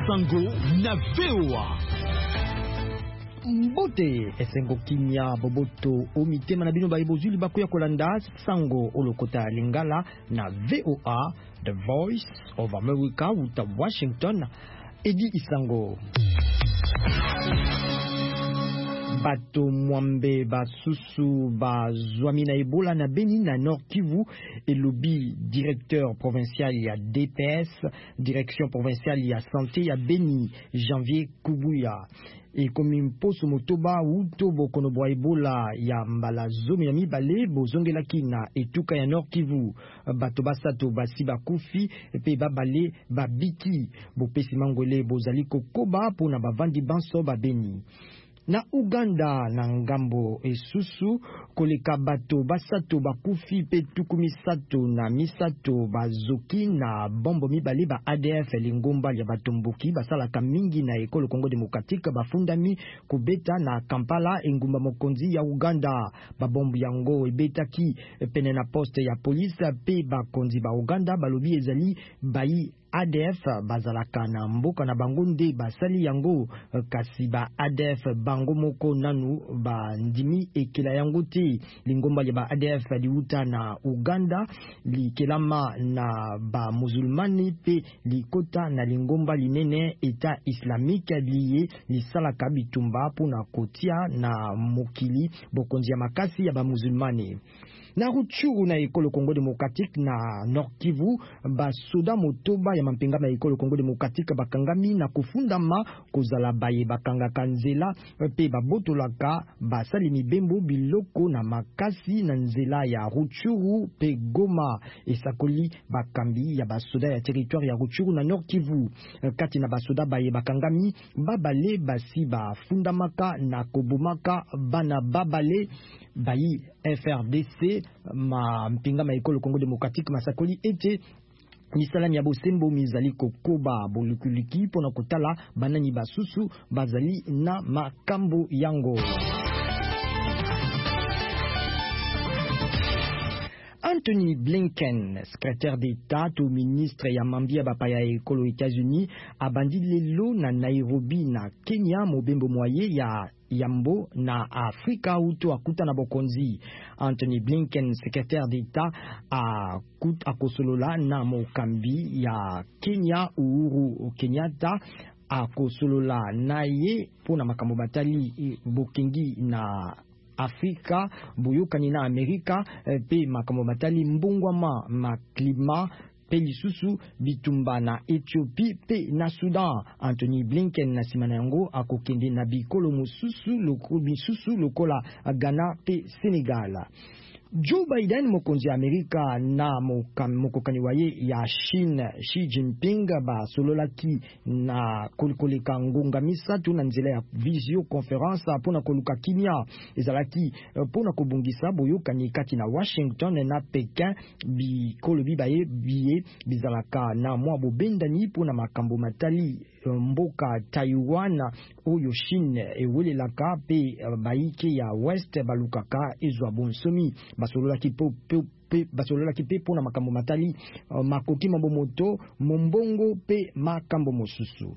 Sango na VOA. Mbote esengo kimia boboto omitema na bino baibozuli bakuya kolanda Sango olokota lingala na VOA, The Voice of America uta Washington. Edi Isango. Bato mwambe basusu bazwami na Ebola na Beni na Nord Kivu, elobi directeur provincial ya DPS, direction provinciale ya santé ya Beni, Janvier Kubuya. Et comme imposo motoba utobo konobwa Ebola ya mbala zomi ya mibale bozongelaki na etuka ya Nord Kivu, bato basato basi bakufi pe babale babiki bopesi mangwele bozali kokoba pona bavandi banso babeni. Na Uganda na ngambo esusu koleka bato basato bakufi pe tukumi sato na misato bazoki na bombo mibale ba ADF lingomba ya batomboki basalaka mingi na ekolo Congo Democratique bafundami kubeta na Kampala engumba mokonzi ya Uganda. Babombo yango ebetaki pene na poste ya police pe bakonzi ba Uganda balobi ezali bayi ADF bazalaka na mboka na bango nde basali yango, kasi ba ADF bango moko nanu ba ndimi ekela yango te. Lingomba ya ba ADF liuta na Uganda likelama na ba musulmani pe likota na lingomba linene Eta Islamique liye lisalaka bitumba pona kotia na mokili bokonzi ya makasi ya ba musulmani. Na Rutshuru na ekolo Congo Democratique na Nord Kivu basoda motoba ya mampingama ya ekolo Congo Democratique bakangami na kufundama kozala baye bakanga kanzela pe babotolaka basali mibembo biloko na makasi na nzela ya Rutshuru pe Goma esakoli bakambi ya basoda ya territoire ya Rutshuru na Nord Kivu. Kati na basoda baye bakangami babale basi bafundamaka na kobomaka bana babale bayi FRDC ma mpingama ekolo Congo Democratique masakoli ete misalami ya bosembo mizali kokoba bolukuliki pona kotala banani basusu bazali na makambo yango. Anthony Blinken, secrétaire d'État au ministre ya Mambia Bapaya ekolo États-Unis, abandi lelo na Nairobi na Kenya mobembo moye ya Yambo na Afrika uto akuta na bokonzi. Anthony Blinken, secrétaire d'État akosolola na mokambi ya Kenya Uhuru Kenyatta, akosolola na ye pona makambo batali bokengi na Afrika boyokani na Amerika pe makambo matali mbungwama maklima pe lisusu bitumba na Ethiopie pe na Sudan. Anthony Blinken na simana yango akokende na bikolo mususu lokola Ghana pe Senegal. Joe Biden mokonzi ya Amerika na mokokani waye ya China Xi Jinping ba sololaki na koleka ngonga misatu na nzela ya visio conference pona koluka kimia ezalaki pona kobungisa boyokani kati na Washington na Pekin bikolo bibaye biye bizalaka na mwa bobendani pona makambo matali mboka Taiwan oyo Chine ewelelaka pe baike ya West balukaka ezwa bonsomi basololaki pe pona makambo matali makoki mabomoto mombongo pe makambo mosusu.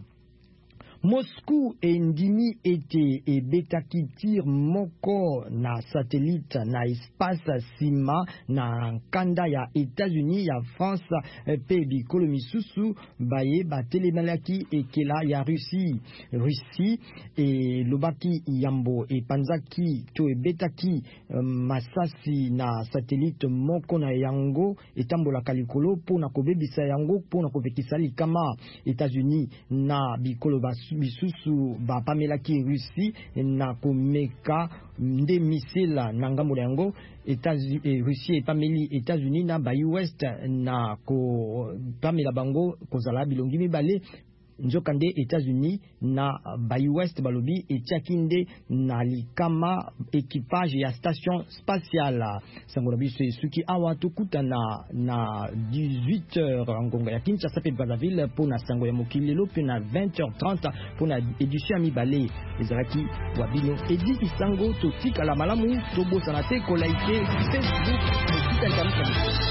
Moscou endimi ete ebetaki tir moko na satellite na espace sima na kanda ya États-Unis ya France pe bikolo misusu baye batelemelaki ekela ya Russie e lobaki yambo e panzaki to ebetaki masasi na satellite moko na yango etambolaka likolo pona kobebisa yango pona kovekisa likama. États-Unis na bikolo bisusu bapamelaki Russie na komeka nde misela na ngambo yango. Russie epameli États-Unis na ba US na ko pamela bango kozala bilongi mibale. Nzokande États-Unis na ba US balobi etiaki nde na likama équipage ya station spatiale. Sango biso suki awa tokutana na 18h ngonga ya Kinshasa pe Brazzaville pona sango ya mokili lo pe na 20h30 pona édition ya mibale ezalaki wabino edi isango totika la malamu tobosana te ko like Facebook, Twitter, Instagram.